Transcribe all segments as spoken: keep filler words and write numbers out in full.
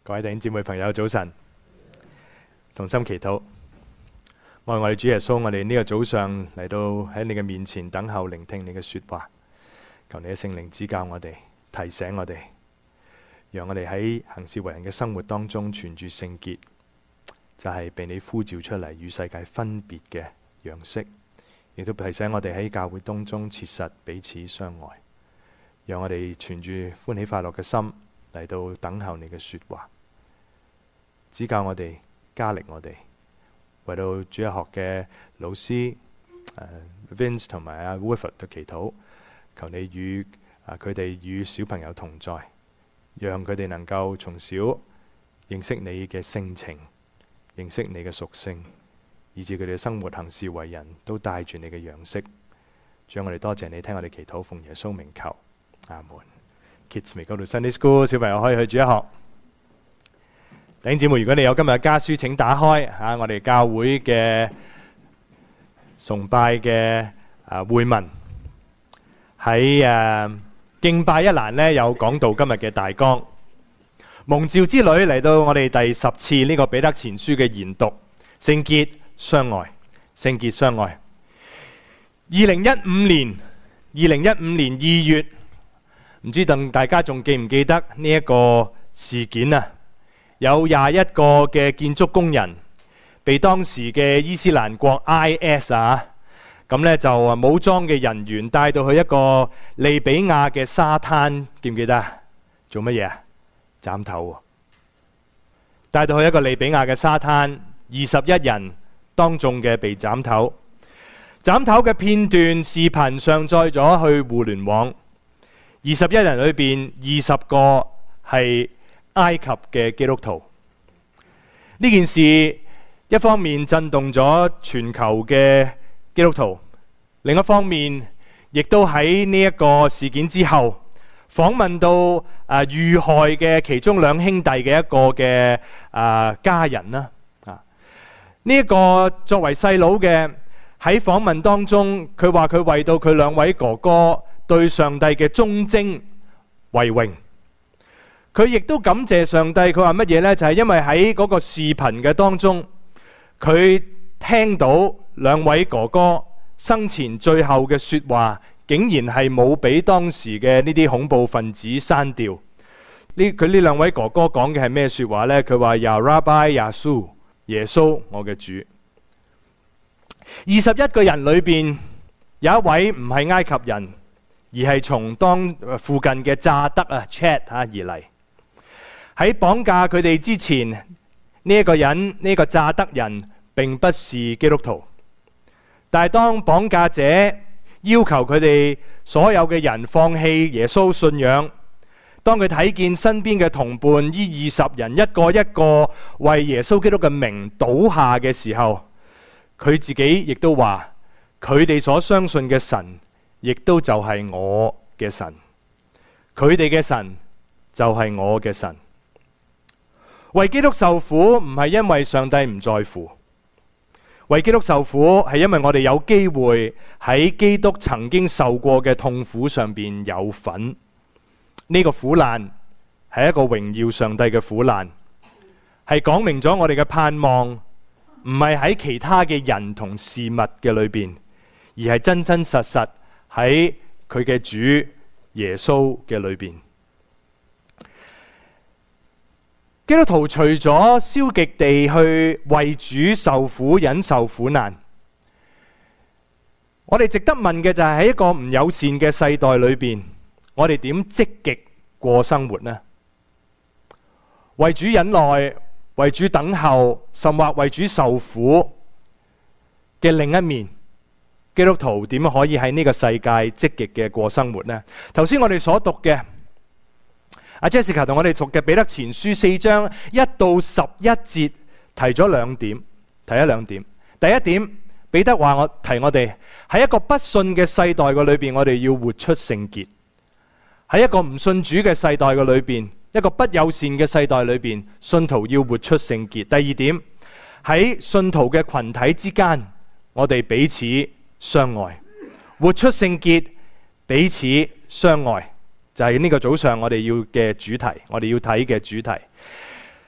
各位弟兄姊妹朋友早晨，同心祈禱。愛我哋主耶穌，我哋呢個早上嚟到喺你嘅面前等候聆聽你嘅說話，求你嘅聖靈指教我哋，提醒我哋，讓我哋喺行事為人嘅生活當中存住聖潔，就係被你呼召出嚟與世界分別嘅樣式，亦都提醒我哋喺教會當中切實彼此相愛，讓我哋存住歡喜快樂嘅心嚟到等候你嘅說話，指教我哋，加力我哋。為到主日學嘅老師、呃、Vince 同埋阿 Wilford 嘅祈禱，求你與啊佢哋與小朋友同在，讓佢哋能夠從小認識你嘅性情，認識你嘅屬性，以致佢哋嘅生活行事為人都帶住你嘅樣式。主啊，我哋多謝你聽我哋祈禱，奉耶穌名求，阿門。Kids may go to Sunday School， 小朋友可以去主日學。弟兄姊妹，如果你有今日嘅家書，請打開吓、啊、我哋教會嘅崇拜嘅啊會文，喺誒敬拜一欄呢，有講到今日嘅大綱。蒙召之旅嚟到我哋第十次呢個彼得前書嘅研讀，聖潔相愛，聖潔相愛。二零一五年，二零一五年二月，唔知道大家仲記唔記得呢一個事件啊？有廿一個嘅建築工人被當時嘅伊斯蘭國 I S 啊，咁呢就武裝嘅人員帶到去一個利比亞嘅沙灘，記唔記得啊？做乜嘢啊？斬頭。帶到去一個利比亞嘅沙灘，二十一人當眾嘅被斬頭。斬頭嘅片段視頻上載咗去互聯網，二十一人裏邊二十個係埃及嘅基督徒。呢件事一方面震動咗全球嘅基督徒，另一方面亦都喺呢一個事件之後訪問到啊遇害嘅其中兩兄弟嘅一個嘅啊家人啦。啊，呢一個作為細佬嘅喺訪問當中，佢話佢為到佢兩位哥哥對上帝嘅忠貞為榮。佢亦都感謝上帝，佢話乜嘢呢？就係因為喺嗰個視頻嘅當中，佢聽到兩位哥哥生前最後嘅說話，竟然係冇俾當時嘅呢啲恐怖分子刪掉。呢佢呢兩位哥哥講嘅係咩說話呢？佢話呀 Rabbi Yasu， 耶穌我嘅主。二十一個人裏邊有一位唔係埃及人，而係從當附近嘅乍得啊 Chad 而嚟。喺綁架佢哋之前，呢一個人呢、呢個乍得人並不是基督徒，但係當綁架者要求佢哋所有嘅人放棄耶穌信仰，當佢睇見身邊嘅同伴依二十人一個一個為耶穌基督嘅名倒下嘅時候，佢自己亦都話佢哋所相信嘅神亦都就係我嘅神，佢哋嘅神就係我嘅神。為基督受苦唔係因為上帝唔在乎，為基督受苦係因為我哋有機會喺基督曾經受過嘅痛苦上邊有份。呢個苦難係一個榮耀上帝嘅苦難，係講明咗我哋嘅盼望唔係喺其他嘅人同事物嘅裏邊，而係真真實實喺佢嘅主耶穌嘅裏邊。基督徒除咗消極地去為主受苦忍受苦難，我哋值得問嘅就係喺一個唔友善嘅世代裏邊，我哋點積極過生活呢？為主忍耐，為主等候，甚或為主受苦嘅另一面，基督徒點可以喺呢個世界積極嘅過生活呢？頭先我哋所讀嘅阿 Jessica 同我哋讀嘅彼得前書四章一到十一節提咗兩點，提咗兩點。第一點，彼得話我提我哋喺一個不信嘅世代嘅裏邊，我哋要活出聖潔；喺一個唔信主嘅世代嘅裏邊，一個不友善嘅世代裏邊，信徒要活出聖潔。第二點，喺信徒嘅群體之間，我哋彼此相愛，活出聖潔，彼此相愛。就係呢個早上我哋要嘅主題，我哋要睇嘅主題。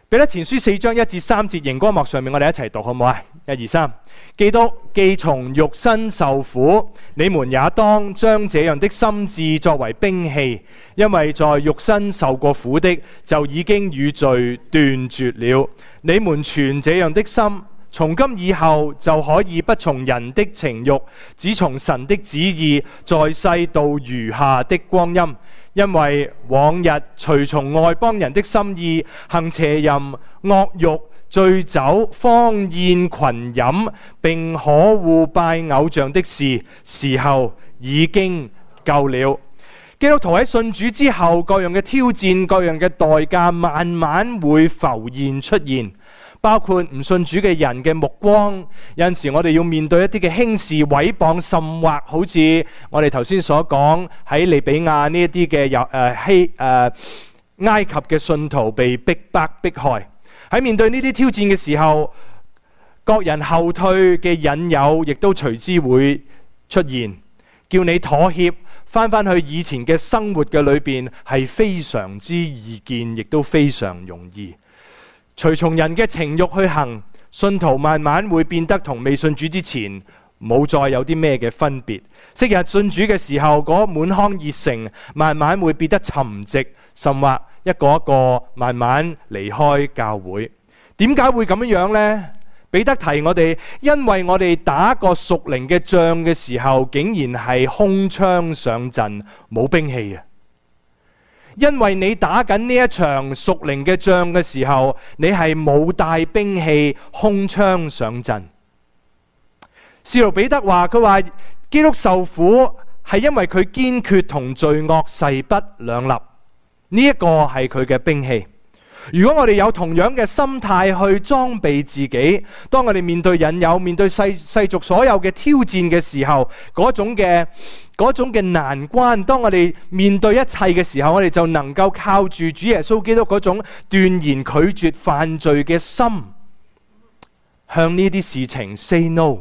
彼得前書四章一至三節，熒光幕上面我哋一齊讀好唔好啊？一二三，基督既從肉身受苦，你們也當將這樣的心志作為兵器，因為在肉身受過苦的，就已經與罪斷絕了。你們存這樣的心，從今以後就可以不從人的情慾，只從神的旨意，在世度餘下的光陰。因為往日隨從外邦人的心意，行邪淫、惡慾、醉酒、荒宴、群飲，並可惡拜偶像的事，時候已經夠了。基督徒喺信主之後，各樣嘅挑戰、各樣嘅代價，慢慢會浮現出現。包括唔信主嘅人嘅目光，有陣時我哋要面對一啲嘅輕視、毀謗、甚或好似我哋頭先所講喺利比亞呢一啲嘅有誒希誒埃及嘅信徒被逼迫迫害。喺面對呢啲挑戰嘅時候，各人後退嘅引誘亦都隨之會出現，叫你妥協，翻返去以前嘅生活嘅裏邊，係非常之易見，亦都非常容易。隨從人嘅情慾去行，信徒慢慢會變得同未信主之前冇再有啲咩嘅分別。昔日信主嘅時候，嗰滿腔熱誠慢慢會變得沉寂，甚或一個一個慢慢離開教會。點解會咁樣呢？彼得提我哋，因為我哋打個屬靈嘅仗嘅時候，竟然係空槍上陣，冇兵器啊！因為你打緊呢一場屬靈嘅仗嘅時候，你係冇帶兵器，空槍上陣。使徒彼得話：佢話基督受苦係因為佢堅決同罪惡勢不兩立，呢一個係佢嘅兵器。如果我哋有同樣嘅心態去裝備自己，當我哋面對引誘、面對世世俗所有嘅挑戰嘅時候，嗰種嘅嗰種嘅難關，當我哋面對一切嘅時候，我哋就能夠靠住主耶穌基督嗰種斷然拒絕犯罪嘅心，向呢啲事情 say no。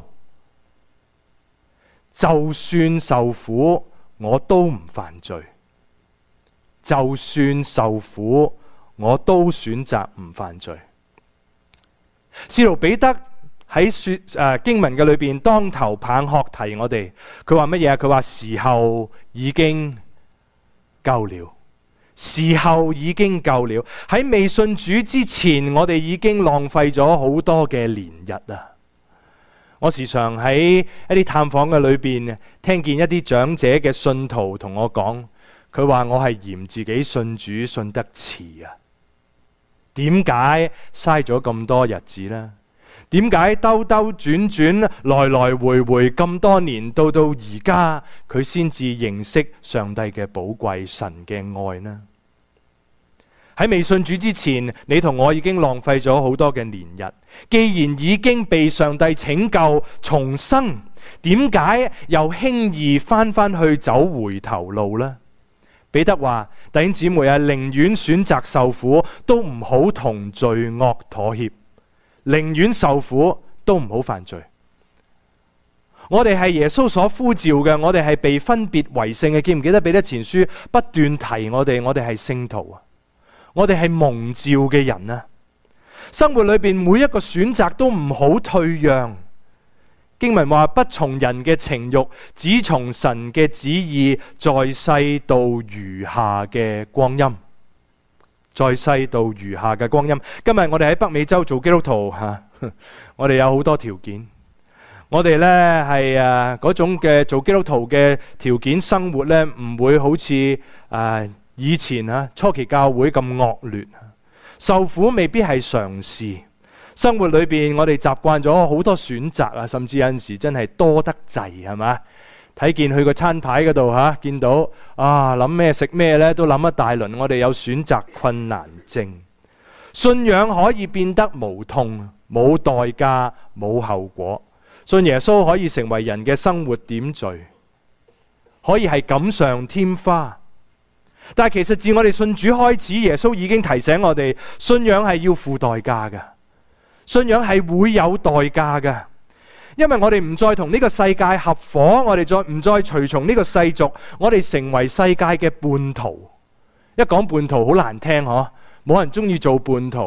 就算受苦，我都唔犯罪；就算受苦，我都選擇唔犯罪。使徒彼得喺說誒經文嘅裏邊，當頭棒喝提我哋，佢話乜嘢啊？佢話時候已經夠了，時候已經夠了。喺未信主之前，我哋已經浪費咗好多嘅年日啊！我時常喺一啲探訪嘅裏邊，聽見一啲長者嘅信徒同我講，佢話我係嫌自己信主信得遲啊！點解嘥咗咁多日子呢？點解兜兜轉轉來來回回咁多年，到到而家佢先至認識上帝嘅寶貴、神嘅愛呢？喺未信主之前，你同我已經浪費咗好多嘅年日。既然已經被上帝拯救重生，點解又輕易翻翻去走回頭路呢？彼得話：弟兄姊妹啊，寧願選擇受苦，都唔好同罪惡妥協；寧願受苦，都唔好犯罪。我哋係耶穌所呼召嘅，我哋係被分別為聖嘅。記唔記得彼得前書不斷提我哋？我哋係聖徒啊，我哋係蒙召嘅人啊。生活裏邊每一個選擇都唔好退讓。經文話：不從人嘅情慾，只從神嘅旨意，在世度餘下嘅光陰。在世度餘下嘅光陰。今日我哋喺北美洲做基督徒吓、啊，我哋有好多條件。我哋呢係誒嗰種嘅做基督徒嘅條件生活呢，唔會好似誒、啊、以前啊初期教會咁惡劣。受苦未必係常事。生活裏邊，我哋習慣咗好多選擇啊，甚至有陣時真係多得滯，係嘛？睇見去個餐牌嗰度吓，見到啊諗咩食咩呢，都諗一大輪。我哋有選擇困難症，信仰可以變得無痛、冇代價、冇後果。信耶穌可以成為人嘅生活點綴，可以係錦上添花。但係其實自我哋信主開始，耶穌已經提醒我哋，信仰係要付代價嘅。信仰係會有代價嘅，因為我哋唔再同呢個世界合夥，我哋再唔再隨從呢個世俗，我哋成為世界嘅叛徒。一講叛徒好難聽嗬，冇人中意做叛徒，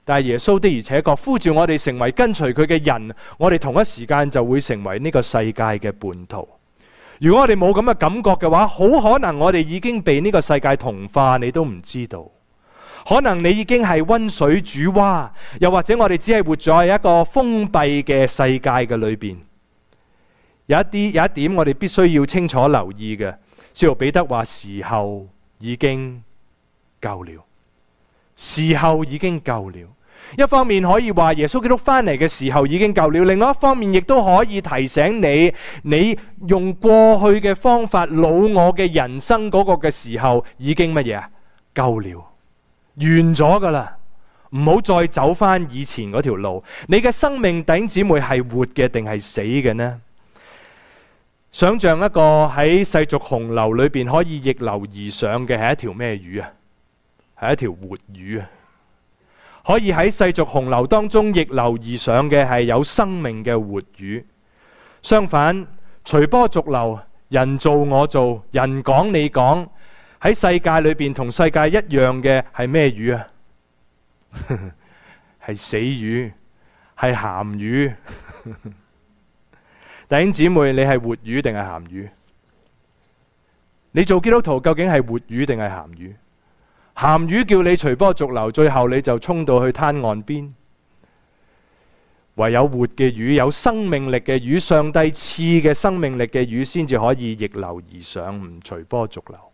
但係耶穌的而且確呼召我哋成為跟隨佢嘅人，我哋同一時間就會成為呢個世界嘅叛徒。如果我哋冇咁嘅感覺嘅話，好可能我哋已經被呢個世界同化，你都唔知道。可能你已經係溫水煮蛙，又或者我哋只係活在一個封閉嘅世界嘅裏邊。有一啲有一點我哋必須要清楚留意嘅，使徒彼得話時候已經夠了，時候已經夠了。一方面可以話耶穌基督翻嚟嘅時候已經夠了，另外一方面亦都可以提醒你，你用過去嘅方法老我嘅人生嗰個嘅時候已經乜嘢啊？夠了，完咗噶啦，唔好再走翻以前嗰條路。你嘅生命弟兄姊妹係活嘅定係死嘅呢？想象一個喺世俗洪流裏邊可以逆流而上嘅係一條咩魚啊？係一條活魚啊！可以喺世俗洪流當中逆流而上嘅係有生命嘅活魚。相反，隨波逐流，人做我做，人講你講，喺世界裏邊同世界一樣嘅係咩魚啊？係死魚，係鹹魚。弟兄姊妹，你係活魚定係鹹魚？你做基督徒究竟係活魚定係鹹魚？鹹魚叫你隨波逐流，最後你就衝到去灘岸邊。唯有活嘅魚，有生命力嘅魚，上帝賜嘅生命力嘅魚，先至可以逆流而上，唔隨波逐流。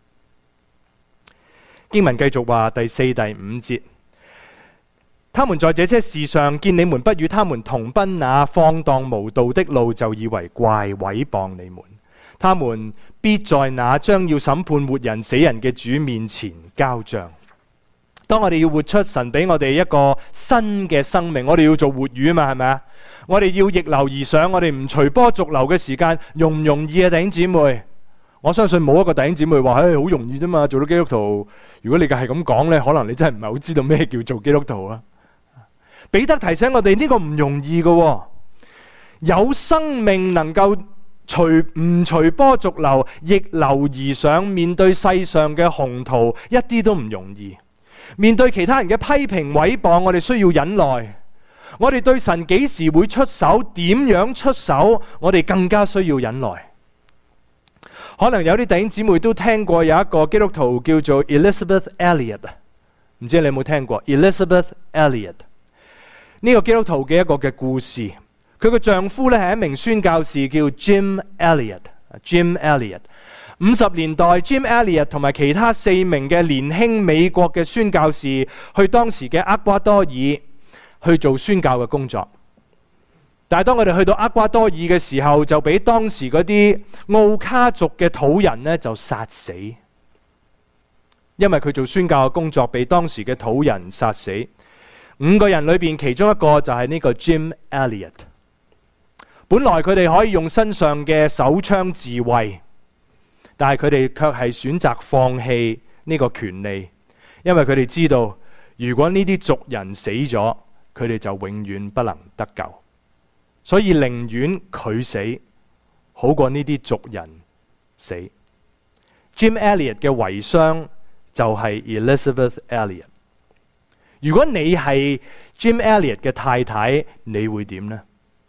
經文繼續話第四、第五節，他們在這些事上見你們不與他們同奔那放蕩無道的路，就以為怪，毀謗你們。他們必在那將要審判活人死人嘅主面前交賬。當我哋要活出神俾我哋一個新嘅生命，我哋要做活魚啊嘛，係咪啊？我哋要逆流而上，我哋唔隨波逐流嘅時間容唔容易啊？弟兄姊妹，我相信冇一個弟兄姊妹話，唉，好容易啫嘛，做到基督徒。如果你嘅係咁講呢，可能你真係唔係好知道咩叫做基督徒啊。彼得提醒我哋呢個唔容易嘅，有生命能夠隨唔隨波逐流，逆流而上，面對世上嘅洪濤，一啲都唔容易。面對其他人嘅批評毀謗，我哋需要忍耐。我哋對神幾時會出手，點樣出手，我哋更加需要忍耐。可能有啲弟兄姊妹都聽過有一個基督徒叫做 Elisabeth Elliot， 唔知你有冇聽過 Elisabeth Elliot 呢個基督徒嘅一個嘅故事。佢嘅丈夫咧係一名宣教士，叫 Jim Elliot。Jim Elliot 五十年代 Jim Elliot 同埋其他四名嘅年輕美國嘅宣教士去當時嘅厄瓜多爾去做宣教嘅工作。但係當我哋去到厄瓜多爾嘅時候，就俾當時嗰啲奧卡族嘅土人呢就殺死，因為佢做宣教嘅工作被當時嘅土人殺死。五個人裏邊其中一個就係呢個 Jim Elliot。本來佢哋可以用身上嘅手槍自衛，但係佢哋卻係選擇放棄呢個權利，因為佢哋知道如果呢啲族人死咗，佢哋就永遠不能得救，所以寧願佢死好過呢啲族人死。Jim Elliot 嘅遺孀就係 Elisabeth Elliot。如果你係 Jim Elliot 嘅太太，你會點呢？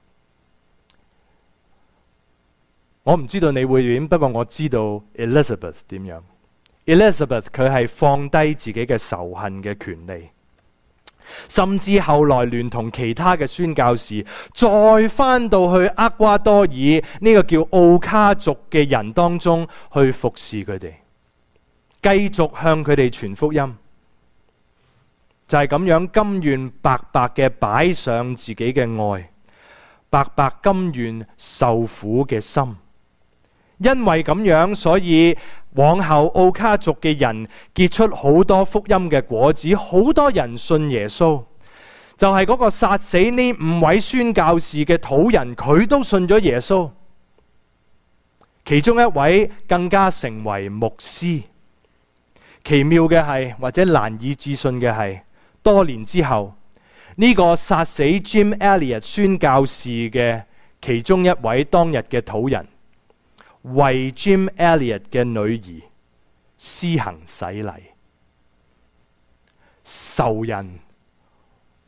我唔知道你會點，不過我知道 Elizabeth 點樣。Elizabeth 佢係放低自己嘅仇恨嘅權利，甚至後來聯同其他嘅宣教士，再翻到去厄瓜多爾呢個叫奧卡族嘅人當中去服侍佢哋，繼續向佢哋傳福音。就係咁樣甘願白白嘅擺上自己嘅愛，白白甘願受苦嘅心。因為咁樣，所以往後奧卡族嘅人結出好多福音嘅果子，好多人信耶穌。就係嗰個殺死呢五位宣教士嘅土人，佢都信咗耶穌。其中一位更加成為牧師。奇妙嘅係，或者難以置信嘅係，多年之後，呢個殺死 Jim Elliot 宣教士嘅其中一位當日嘅土人，為 Jim Elliot 嘅女兒施行洗禮。仇人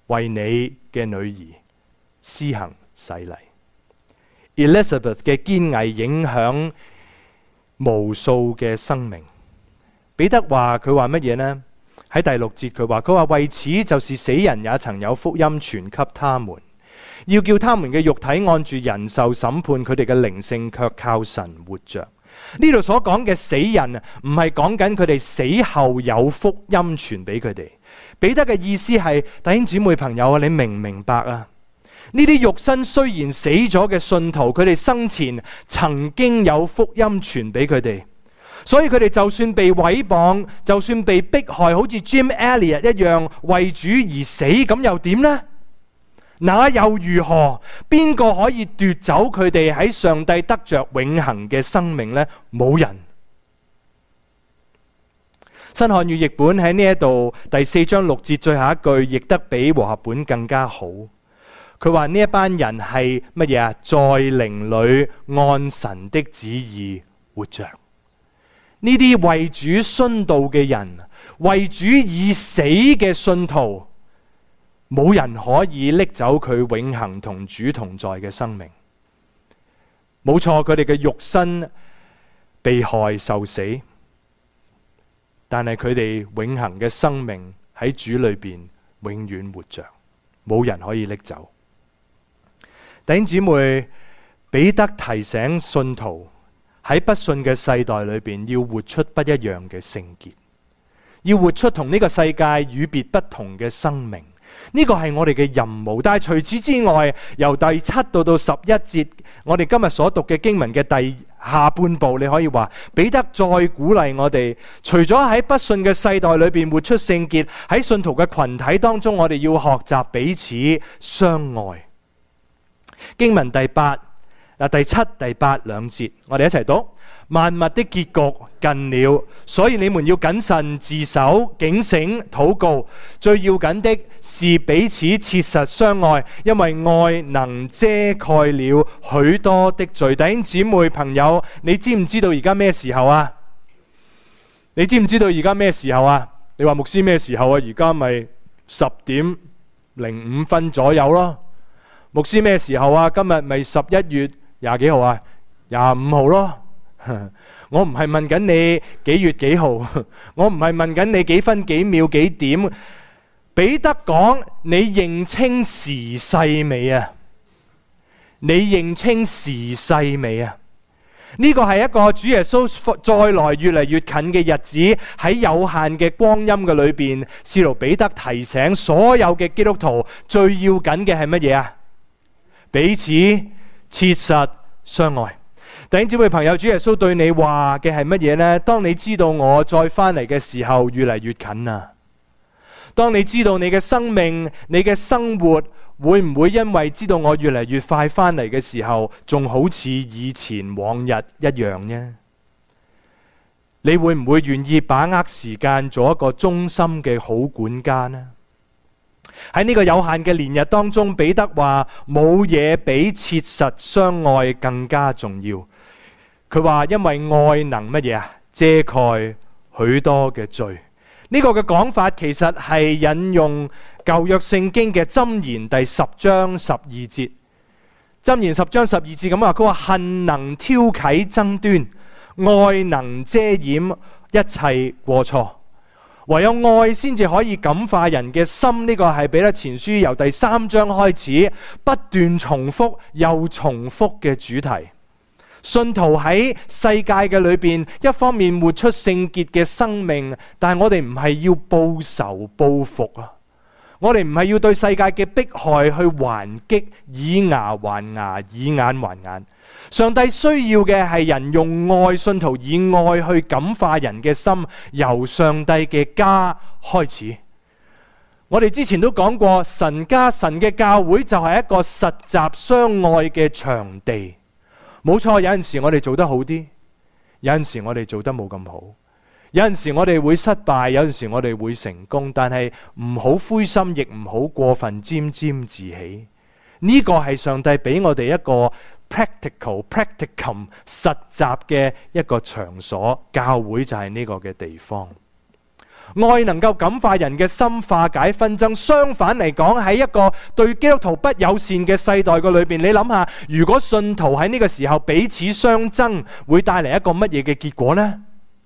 為你嘅女兒施行洗禮。Elizabeth 嘅堅毅影響無數嘅生命。彼得話佢話乜嘢呢？喺第六節佢話佢話為此就是死人也曾有福音傳給他們，要叫他們嘅肉體按住人受審判，佢哋嘅靈性卻靠神活着。呢度所講嘅死人唔係講緊佢哋死後有福音傳俾佢哋。彼得嘅意思係，弟兄姊妹朋友啊，你明唔明白啊？呢啲肉身雖然死咗嘅信徒，佢哋生前曾經有福音傳俾佢哋，所以佢哋就算被毀謗，就算被迫害，好似 Jim Elliot 一樣為主而死，咁又點呢？那又如何？邊個可以奪走佢哋喺上帝得着永恆嘅生命呢？冇人。新漢語譯本喺呢一度第四章六節最後一句譯得比和合本更加好。佢話呢一班人係乜嘢啊？在靈裏按神的旨意活着。呢啲為主殉道嘅人，為主已死嘅信徒，冇人可以拎走佢永恆同主同在嘅生命。冇錯，佢哋嘅肉身被害受死，但係佢哋永恆嘅生命喺主裏邊永遠活着，冇人可以拎走。弟兄姊妹，彼得提醒信徒喺不信嘅世代裏邊要活出不一樣嘅聖潔，要活出同呢個世界與別不同嘅生命。呢個係我哋嘅任務。但係除此之外，由第七到到十一節，我哋今日所讀嘅經文嘅第下半部，你可以話彼得再鼓勵我哋，除咗喺不信嘅世代裏邊活出聖潔，喺信徒嘅群體當中，我哋要學習彼此相愛。經文第八、第七、第八兩節，我哋一齊讀。萬物的結局近了，所以你們要謹慎自守，警醒禱告。最要緊的是彼此切實相愛，因為愛能遮蓋了許多的罪。弟兄姊妹朋友，你知唔知道而家咩時候啊？你知唔知道而家咩時候啊？你話牧師咩時候啊？而家咪十點零五分左右咯。牧師咩時候啊？今日咪十一月廿幾號啊？廿五號咯。我唔係問緊你幾月幾號，我唔係問緊你幾分幾秒幾點。彼得講，你認清時勢未啊？你認清時勢未啊？呢個係一個主耶穌再來越嚟越近嘅日子，喺有限嘅光陰嘅裏邊，使徒彼得提醒所有嘅基督徒，最要緊嘅係乜嘢啊？彼此切實相愛。弟兄姊妹朋友，主耶穌對你話嘅係乜嘢呢？當你知道我再翻嚟嘅時候越嚟越近啊！當你知道你嘅生命、你嘅生活會唔會因為知道我越嚟越快翻嚟嘅時候，仲好似以前往日一樣呢？你會唔會願意把握時間做一個忠心嘅好管家呢？喺呢個有限嘅年日當中，彼得話冇嘢比切實相愛更加重要。佢話因為愛能乜嘢啊？遮蓋許多嘅罪。呢個嘅講法其實係引用舊約聖經嘅箴言第十章十二節。箴言十章十二節咁話，佢話恨能挑起爭端，愛能遮掩一切過錯。唯有愛先至可以感化人嘅心。呢個係彼得前書由第三章開始不斷重複又重複嘅主題。信徒喺世界嘅裏邊，一方面活出聖潔嘅生命，但係我哋唔係要報仇報復啊！我哋唔係要對世界嘅迫害去還擊，以牙還牙，以眼還眼。上帝需要嘅係人用愛，信徒以愛去感化人嘅心，由上帝嘅家開始。我哋之前都講過，神家神嘅教會就係一個實習相愛嘅場地。冇錯，有陣時我哋做得好啲，有陣時我哋做得冇咁好，有陣時我哋會失敗，有陣時我哋會成功，但係唔好灰心，亦唔好過分沾沾自喜。呢個係上帝俾我哋一個 practical practicum 實習嘅一個場所，教會就係呢個嘅地方。 愛能夠感化人嘅心，化解紛爭。相反嚟講，喺一個對基督徒不友善嘅世代嘅裏邊，你諗下，如果信徒喺呢個時候彼此相爭，會帶嚟一個乜嘢嘅結果呢？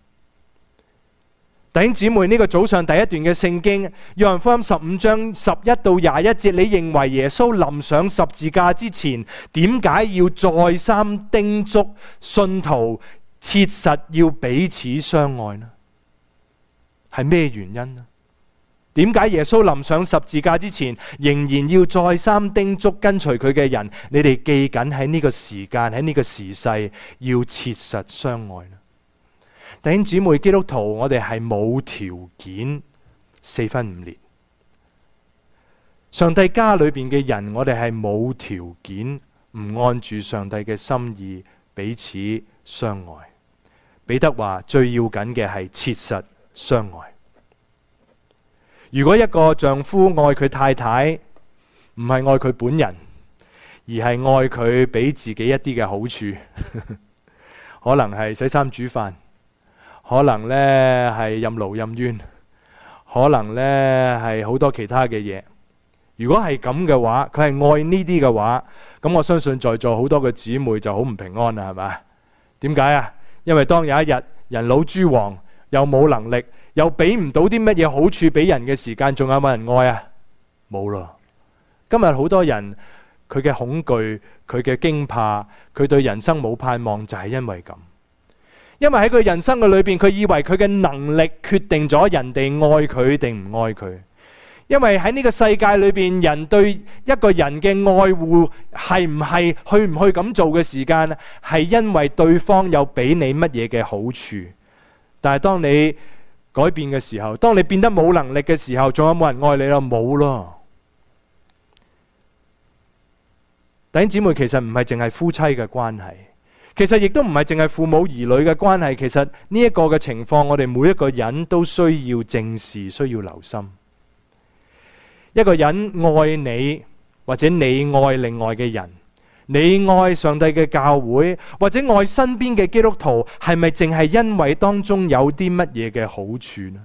弟兄姊妹，呢個早上第一段嘅聖經，約翰福音十五章十一到廿一節，你認為耶穌臨上十字架之前，點解要再三叮囑信徒切實要彼此相愛呢？係咩原因呢？點解耶穌臨上十字架之前，仍然要再三叮囑跟隨佢嘅人，你哋記緊喺呢個時間，喺呢個時勢，要切實相愛呢？弟兄姊妹，基督徒我哋係冇條件四分五裂。上帝家裏邊嘅人，我哋係冇條件唔按住上帝嘅心意彼此相愛。彼得話最要緊嘅係切實相愛。如果一個丈夫愛佢太太，唔係愛佢本人，而係愛佢俾自己一啲嘅好處，可能係洗衫煮飯，可能呢係任勞任怨，可能呢係好多其他嘅嘢。如果係咁嘅話，佢係愛呢啲嘅話，咁我相信在座好多嘅姊妹就好唔平安啦，係咪？點解啊？因為當有一日人老珠黃，又冇能力，又俾唔到啲乜嘢好處俾人嘅時間，仲有冇人愛啊？冇咯。今日好多人佢嘅恐懼，佢嘅驚怕，佢對人生冇盼望，就係因為咁。因為喺佢人生嘅裏邊，佢以為佢嘅能力決定咗人哋愛佢定唔愛佢。因為喺呢個世界裏邊，人對一個人嘅愛護係唔係去唔去咁做嘅時間，係因為對方有俾你乜嘢嘅好處。但係當你改變嘅時候，當你變得冇能力嘅時候，仲有冇人愛你咯？冇咯。弟兄姊妹，其實唔係淨係夫妻嘅關係，其實亦都唔係淨係父母兒女嘅關係。其實呢一個嘅情況，我哋每一個人都需要正視，需要留心。一個人愛你，或者你愛另外嘅人，你愛上帝嘅教會，或者愛身邊嘅基督徒，係咪淨係因為當中有啲乜嘢嘅好處呢？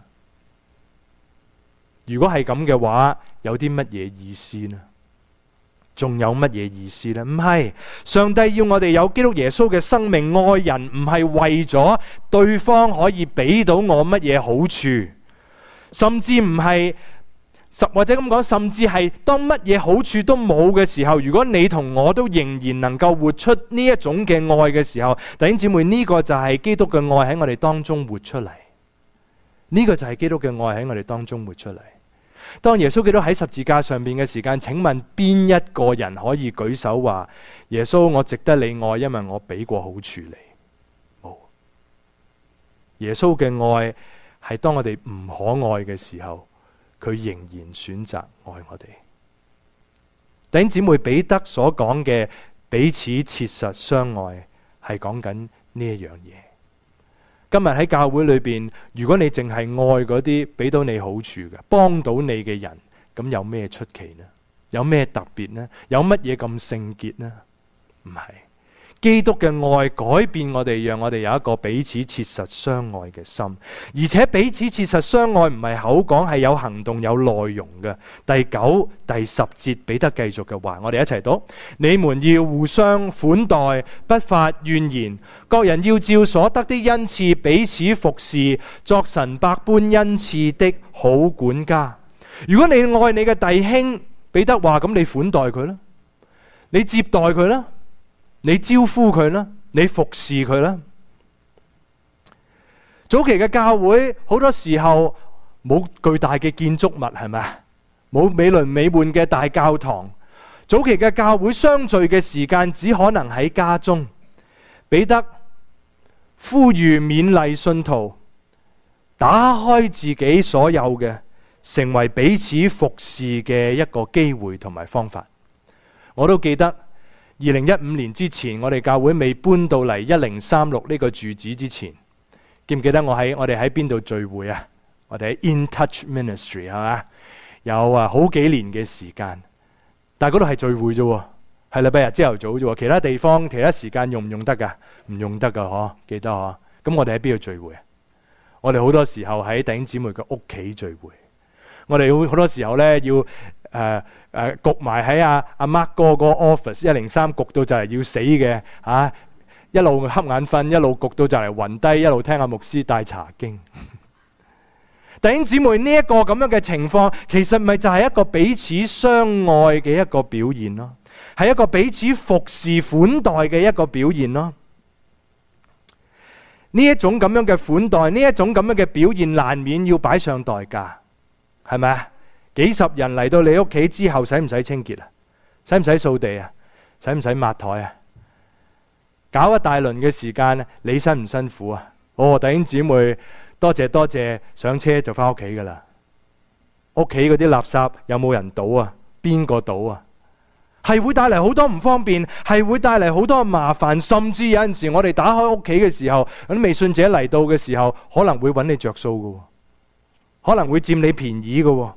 如果係咁嘅話，有啲乜嘢意思呢？仲有乜嘢意思呢？唔係，上帝要我哋有基督耶穌嘅生命，愛人唔係為咗對方可以俾到我乜嘢好處，甚至唔係，或者咁講，甚至係當乜嘢好處都冇嘅時候，如果你同我都仍然能夠活出呢一種嘅愛嘅時候，弟兄姊妹，呢個就係基督嘅愛喺我哋當中活出嚟。呢個就係基督嘅愛喺我哋當中活出嚟。當耶穌基督喺十字架上面嘅時間，請問邊一個人可以舉手話耶穌，我值得你愛，因為我俾過好處你？冇。耶穌嘅愛係當我哋唔可愛嘅時候，佢仍然選擇愛我哋。弟兄姊妹，彼得所講嘅彼此切實相愛，係講緊呢一樣嘢。今日喺教會裏邊，如果你淨係愛嗰啲俾到你好處嘅、幫到你嘅人，咁有咩出奇呢？有咩特別呢？有乜嘢咁聖潔呢？唔係。基督嘅愛改變我哋，讓我哋有一個彼此切實相愛嘅心，而且彼此切實相愛唔係口講，係有行動有內容嘅。第九、第十節彼得繼續嘅話，我哋一齊讀：你們要互相款待，不發怨言，各人要照所得的恩賜彼此服侍，作神百般恩賜的好管家。如果你愛你嘅弟兄，彼得話，咁你款待佢啦，你接待佢啦，你招呼佢啦，你服侍佢啦。早期嘅教會好多時候冇巨大嘅建築物，係咪啊？冇美輪美奐嘅大教堂。早期嘅教會相聚嘅時間只可能喺家中。彼得呼籲勉勵信徒打開自己所有嘅，成為彼此服侍嘅一個機會同埋方法。我都記得二零一五年之前，我哋教會未搬到嚟一零三六呢個住址之前，記唔記得我喺我哋喺邊度聚會啊？我哋喺 In Touch Ministry 係嘛？有啊好幾年嘅時間，但係嗰度係聚會啫，係禮拜日朝頭早啫，其他地方其他時間用唔用得噶？唔用得噶嗬，記得嗬。咁我哋喺邊度聚會啊？ 我哋好多時候喺弟兄姊妹嘅屋企聚會，我哋好多時候咧要誒誒焗埋喺阿阿 Mark 哥個 office 一零三焗到就係要死嘅啊！一路瞌眼瞓，一路焗到就嚟暈低，一路聽阿牧師帶查經。弟兄姊妹，呢一個咁樣嘅情況，其實咪就係一個彼此相愛嘅一個表現咯，係一個彼此服侍款待嘅一個表現咯。呢一種咁樣嘅款待，呢一種咁樣嘅表現，難免要擺上代價，係咪啊？幾十人嚟到你屋企之後，使唔使清潔啊？使唔使掃地啊？使唔使抹台啊？搞一大輪嘅時間，你辛唔辛苦啊？哦，弟兄姊妹，多謝多謝，上車就翻屋企噶啦。屋企嗰啲垃圾有冇人倒啊？邊個倒啊？係會帶嚟好多唔方便，係會帶嚟好多麻煩，甚至有陣時我哋打開屋企嘅時候，啲未信者嚟到嘅時候，可能會揾你着數噶，可能會佔你便宜噶。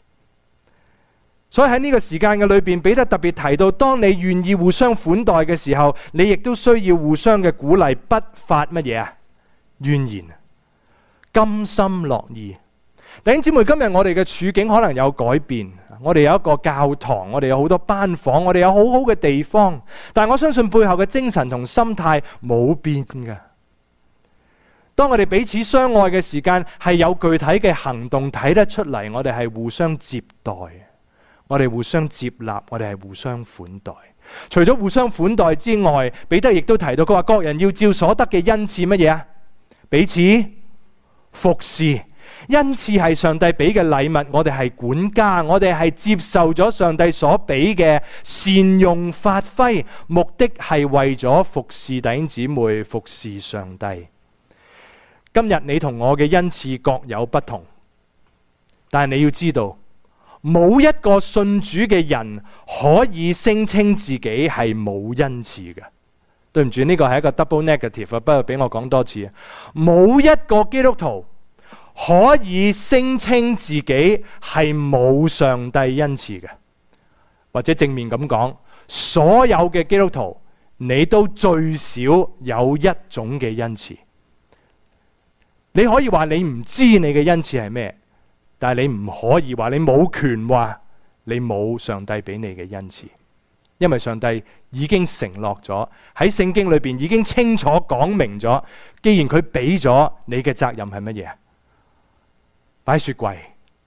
所以喺呢個時間嘅裏邊，彼得特別提到，當你願意互相款待嘅時候，你亦都需要互相嘅鼓勵，不發乜嘢啊？怨言，甘心樂意。弟兄姊妹，今日我哋嘅處境可能有改變，我哋有一個教堂，我哋有好多班房，我哋有好好嘅地方，但係我相信背後嘅精神同心態冇變嘅。當我哋彼此相愛嘅時間，係有具體嘅行動睇得出嚟，我哋係互相接待，我哋互相接納，我哋係互相款待。除咗互相款待之外，彼得亦都提到，佢話各人要照所得嘅恩賜乜嘢啊？彼此服侍。恩賜係上帝俾嘅禮物，我哋係管家，我哋係接受咗上帝所俾嘅，善用發揮，目的係為咗服侍弟兄姊妹，服侍上帝。今日你同我嘅恩賜各有不同，但係你要知道，冇一個信主嘅人可以聲稱自己係冇恩賜嘅。對唔住，呢個係一個 double negative， 不過俾我講多次，冇一個基督徒可以聲稱自己係冇上帝恩賜嘅，或者正面咁講，所有嘅基督徒你都最少有一種嘅恩賜。你可以話你唔知你嘅恩賜係咩，但係你唔可以話你冇權話你冇上帝俾你嘅恩賜，因為上帝已經承諾咗，喺聖經裏邊已經清楚講明咗，既然佢俾咗，你嘅責任係乜嘢？擺雪櫃，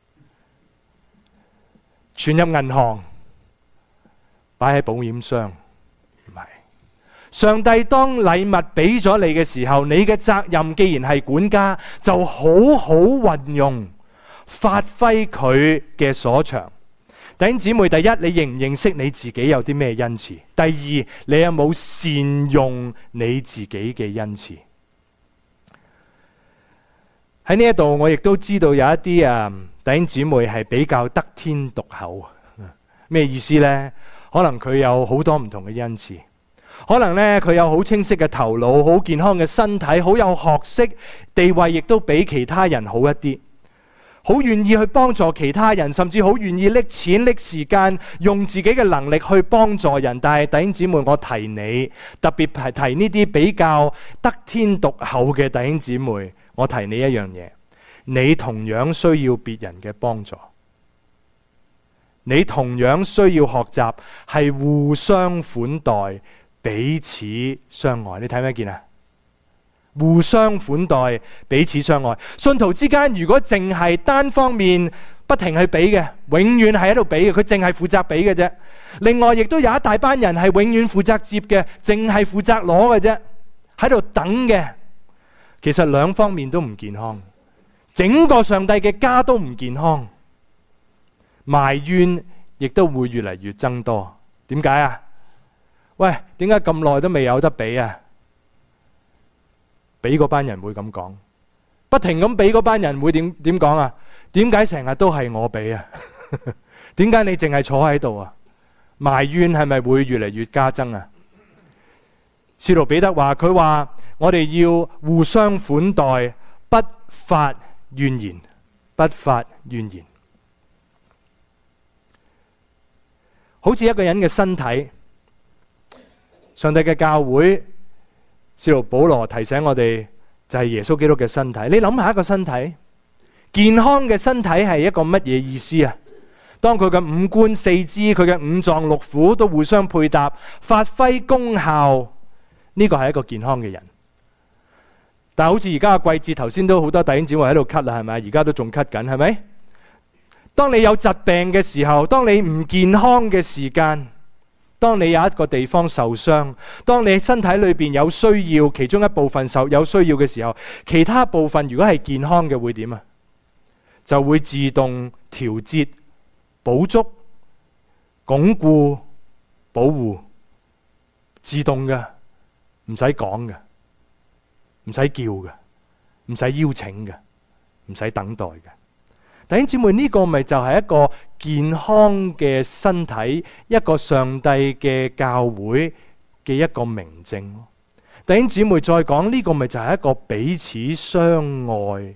存入銀行，擺喺保險箱，唔係。上帝當禮物俾咗你嘅時候，你嘅責任既然係管家，就好好運用，發揮佢嘅所長。弟兄姊妹，第一，你認唔認識你自己有啲咩恩賜？第二，你有冇善用你自己嘅恩賜？喺呢一度，我亦都知道有一啲啊弟兄姊妹係比較得天獨厚。咩意思呢？可能佢有好多唔同嘅恩賜，可能呢，佢有好清晰嘅頭腦，好健康嘅身體，好有學識，地位亦都比其他人好一啲，好願意去幫助其他人，甚至好願意拎錢拎時間，用自己嘅能力去幫助人。但係弟兄姊妹，我提你，特別係提呢啲比較得天獨厚嘅弟兄姊妹，我提你一樣嘢，你同樣需要別人嘅幫助，你同樣需要學習係互相款待，彼此相愛。你睇唔睇見啊？互相款待，彼此相愛。信徒之間如果淨係單方面不停去俾嘅，永遠係喺度俾嘅，佢淨係負責俾嘅啫。另外亦都有一大班人係永遠負責接嘅，淨係負責攞嘅啫，喺度等嘅。其實兩方面都唔健康，整個上帝嘅家都唔健康，埋怨亦都會越嚟越增多。點解啊？喂，點解咁耐都未有得俾啊？俾嗰班人會咁講，不停咁俾嗰班人會點點講啊？點解成日都係我俾啊？點解你淨係坐喺度啊？埋怨係咪會越嚟越加增啊？使徒彼得話，佢話我哋要互相款待，不發怨言，不發怨言。好似一個人嘅身體，上帝嘅教會，使徒保羅提醒我哋， 就係耶穌基督嘅身體。你諗下一個身體，健康嘅身體係一個乜嘢意思啊？當佢嘅五官四肢、佢嘅五臟六腑都互相配搭，發揮功效，呢個係一個健康嘅人。但係好似而家嘅季節，頭先都好多弟兄姊妹喺度咳啦，係咪？而家都仲咳緊，係咪？當你有疾病嘅時候，當你唔健康嘅時間，當你有一個地方受傷，當你身體裏邊有需要，其中一部分受有需要嘅時候，其他部分如果係健康嘅會點啊？就會自動調節、補足、鞏固、保護，自動嘅，唔使講嘅，唔使叫嘅，唔使邀請嘅，唔使等待嘅。弟兄姊妹，呢個咪就係一個健康嘅身體，一個上帝嘅教會嘅一個明證。弟兄姊妹，再講呢個咪就係一個彼此相愛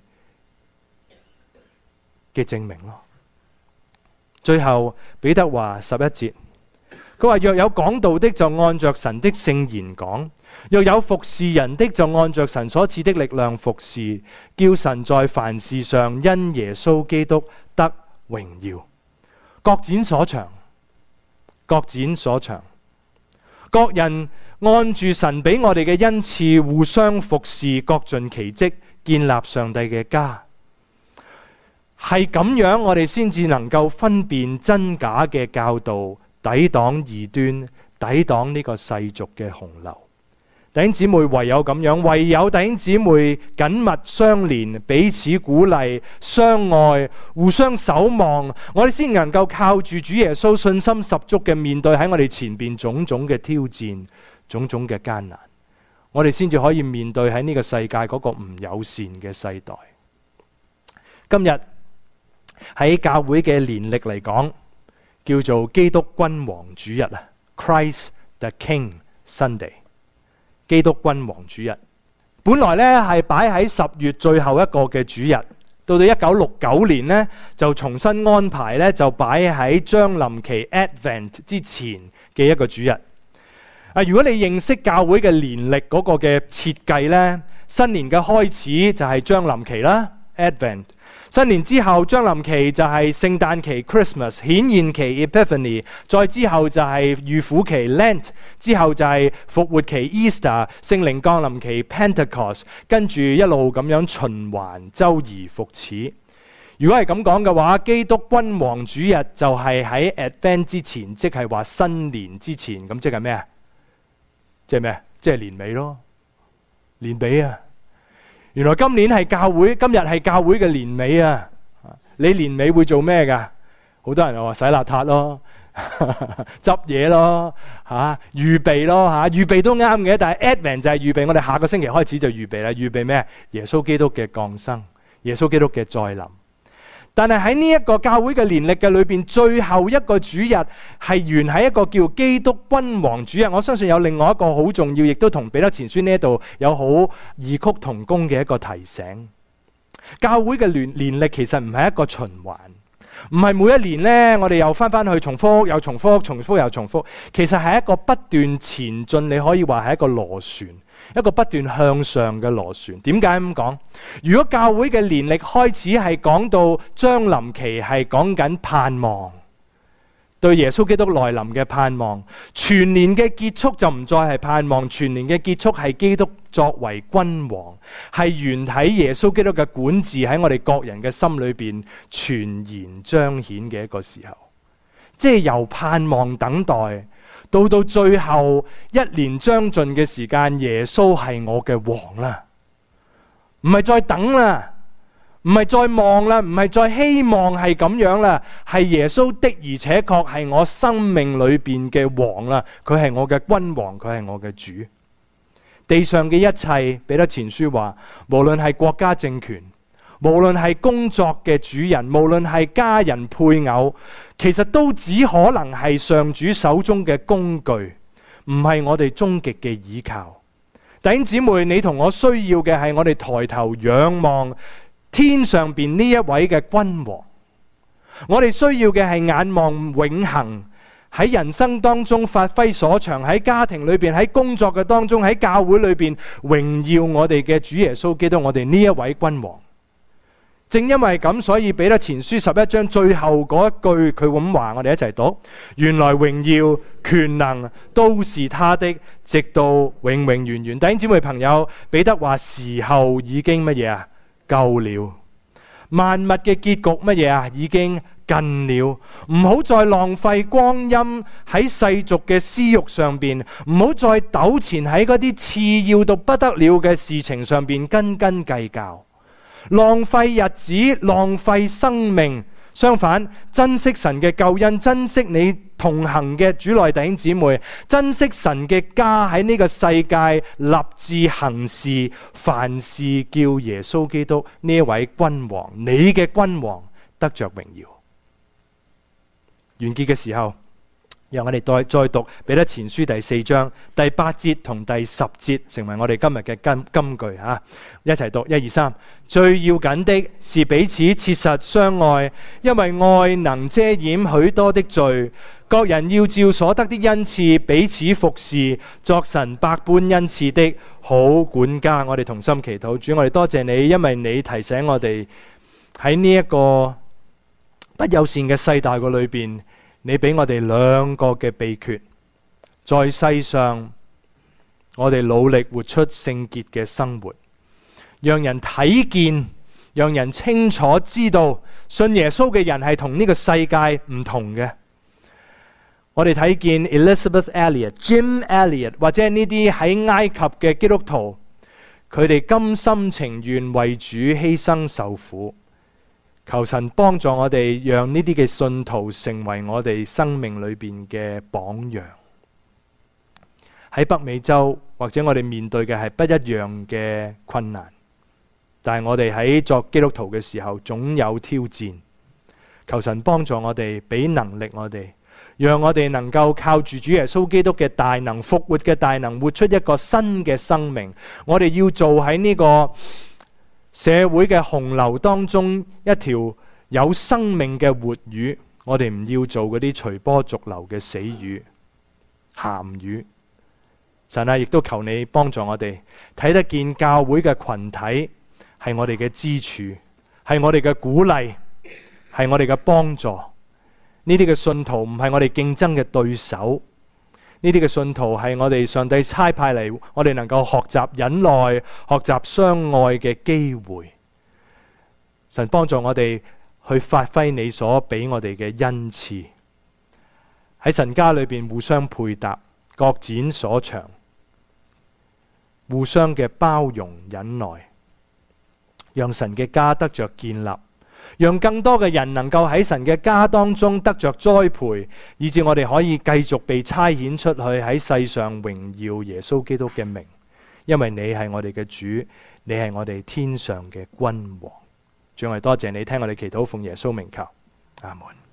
嘅證明咯。最後彼得話十一節，佢話若有講道的就按着神的聖言講，若有服侍人的就按着神所賜的力量服侍，叫神在凡事上因耶穌基督得榮耀。各展所長，各展所長，各人按住神俾我哋嘅恩賜互相服侍，各盡其職，建立上帝嘅家。係咁樣，我哋先至能夠分辨真假嘅教導，抵擋異端，抵擋呢個世俗嘅洪流。弟兄姊妹，唯有咁樣，唯有弟兄姊妹緊密相連，彼此鼓勵、相愛、互相守望，我哋先能夠靠住主耶穌信心十足嘅面對喺我哋前邊種種嘅挑戰、種種嘅艱難，我哋先至可以面對喺呢個世界嗰個唔友善嘅世代。今日喺教會嘅年曆嚟講，叫做基督君王主日啊 ，Christ the King Sunday。基督君王主日本來咧係擺喺十月最後一個嘅主日，到到一九六九年呢，就重新安排咧，就擺喺將臨期 Advent 之前嘅一個主日。啊，如果你認識教會嘅年曆嗰個嘅設計呢，新年嘅開始就係將臨期啦 ，Advent。新年之後，將臨期就係聖誕期 Christmas， 顯現期 Epiphany， 再之後就係預苦期 Lent， 之後就係復活期 Easter， 聖靈降臨期 Pentecost， 跟住一路咁樣循環周而復始。如果係咁講嘅話，基督君王主日就係喺 Advent 之前，即係話新年之前，咁即係咩啊？即係咩？即係年尾咯，年尾啊！原來今年係教會，今日係教會嘅年尾啊！你年尾會做咩噶？好多人又話洗邋遢咯，執嘢咯，吓、啊、預備咯，吓、啊、預備都啱嘅。但係 Advent 就係預備，我哋下個星期開始就預備啦。預備咩？耶穌基督嘅降生，耶穌基督嘅再臨。但係喺呢一個教會嘅年曆嘅裏邊，最後一個主日係原喺一個叫基督君王主日。我相信有另外一個好重要，亦都同彼得前書呢度有好異曲同工嘅一個提醒。教會嘅年年曆其實唔係一個循環，唔係每一年呢，我哋又翻翻去重複又重複，重複又重複。其實係一個不斷前進，你可以話係一個螺旋。一個不斷向上嘅螺旋。點解咁講？如果教會嘅年曆開始係講到將臨期，係講緊盼望，對耶穌基督來臨嘅盼望，全年嘅結束就唔再係盼望，全年嘅結束係基督作為君王，係原體耶穌基督嘅管治喺我哋各人嘅心裏邊全然彰顯嘅一個時候，即係由盼望等待到到最後一年將盡嘅時間，耶穌係我嘅王啦，唔係再等啦，唔係再望啦，唔係再希望係咁樣啦，係耶穌的而且確係我生命裏邊嘅王啦，佢係我嘅君王，佢係我嘅主。地上嘅一切，彼得前書話，無論係國家政權，無論係工作嘅主人，無論係家人配偶，其實都只可能係上主手中嘅工具，唔係我哋終極嘅依靠。弟兄姊妹，你同我需要嘅係我哋抬頭仰望天上邊呢一位嘅君王，我哋需要嘅係眼望永恆， 喺人生當中發揮所長，喺家庭裏邊，喺工作嘅當中，喺教會裏邊榮耀我哋嘅主耶穌基督，我哋呢一位君王。正因為咁，所以彼得前書十一章最後嗰一句，佢咁話，我哋一齊讀：原來榮耀權能都是他的，直到永永遠遠。弟兄姊妹朋友，彼得話時候已經乜嘢啊？夠了。萬物嘅結局乜嘢啊？已經近了。唔好再浪費光陰喺世俗嘅私欲上邊，唔好再糾纏喺嗰啲次要到不得了嘅事情上邊斤斤計較，浪費日子，浪費生命。相反，珍惜神嘅救恩，珍惜你同行嘅主內弟兄姊妹，珍惜神嘅家喺呢個世界立志行事，凡事叫耶穌基督呢一位君王，你嘅君王得着榮耀。完結嘅時候，讓我哋再再讀彼得前書第四章第八節同第十節，成為我哋今日嘅金金句吓，一齊讀一二三。最要緊的是彼此切實相愛，因為愛能遮掩許多的罪。各人要照所得的恩賜彼此服侍，作神百般恩賜的好管家。我哋同心祈禱，主，我哋多謝你，因為你提醒我哋喺呢一個不友善嘅世代嘅裏邊，你俾我哋兩個嘅秘訣，在世上我哋努力活出聖潔嘅生活，讓人睇見，讓人清楚知道信耶穌嘅人係同呢個世界唔同嘅。我哋睇見 Elizabeth Elliot、Jim Elliot 或者呢啲喺埃及嘅基督徒，佢哋甘心情願為主犧牲受苦。求神幫助我哋，讓呢啲嘅信徒成為我哋生命裏邊嘅榜樣。喺北美洲，或者我哋面對嘅係不一樣嘅困難，但係我哋喺作基督徒嘅時候，總有挑戰。求神幫助我哋，俾能力我哋，讓我哋能夠靠住主耶穌基督嘅大能，復活嘅大能，活出一個新嘅生命。我哋要做喺呢個社會嘅洪流當中一條有生命嘅活魚，我哋唔要做嗰啲隨波逐流嘅死魚、鹹魚。神啊，亦都求你幫助我哋睇得見教會嘅群體係我哋嘅支柱，係我哋嘅鼓勵，係我哋嘅幫助。呢啲嘅信徒唔係我哋競爭嘅對手，呢啲嘅信徒係我哋上帝差派嚟，我哋能夠學習忍耐、學習相愛嘅機會。神幫助我哋去發揮你所俾我哋嘅恩賜，喺神家裏邊互相配搭，各展所長，互相嘅包容忍耐，讓神嘅家得着建立，讓更多嘅人能夠喺神嘅家當中得着栽培，以致我哋可以繼續被差遣出去喺世上榮耀耶穌基督嘅名。因為你係我哋嘅主，你係我哋天上嘅君王。主，我哋多謝你聽我哋祈禱，奉耶穌名求，阿門。